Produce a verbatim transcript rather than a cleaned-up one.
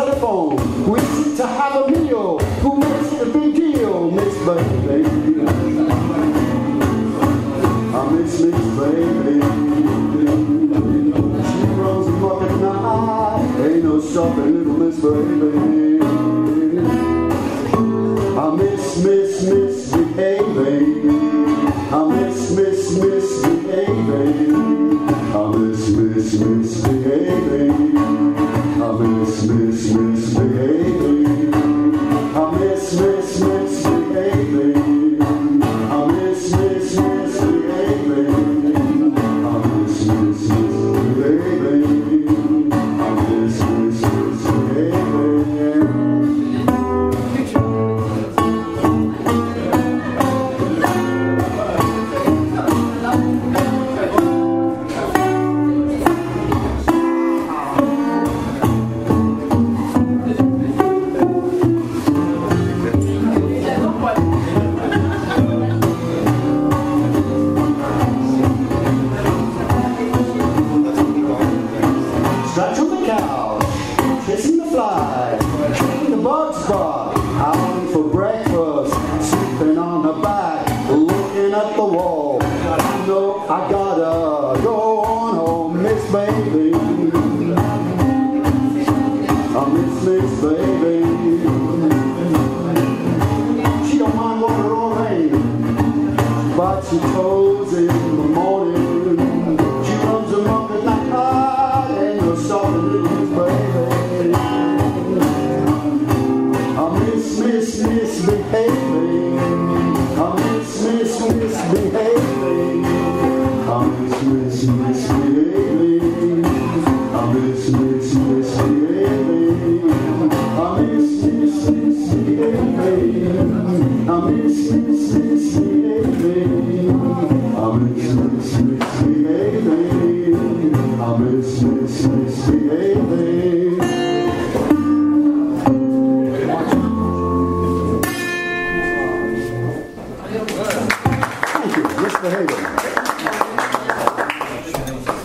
telephone. We sit to have a meal. Who makes it a big deal? Miss Baby. I miss Miss Baby. She runs amok at night. Ain't no stopping little Miss Baby. I miss, miss, miss behaving. I miss, miss, miss behaving. I miss, miss, miss behaving. I miss, miss, miss behaving. I miss, miss, miss behaving. I miss, miss, miss behaving. I miss, miss, miss behaving. I miss, miss, miss behaving. Strapped to the couch, kissing the fly, kicking the bugs bar, out for breakfast, sleeping on the back, looking at the wall. I know I gotta go on home, Miss Baby. I miss Miss Baby. She don't mind water or rain, but she toes in the morning. She runs amok at night. I miss, miss, misbehaving. I miss, miss, misbehaving. I miss, miss, misbehaving. I miss, miss, misbehaving. I miss, miss, misbehaving. I miss, miss, misbehaving. I miss, miss, misbehaving. I miss, miss, misbehaving.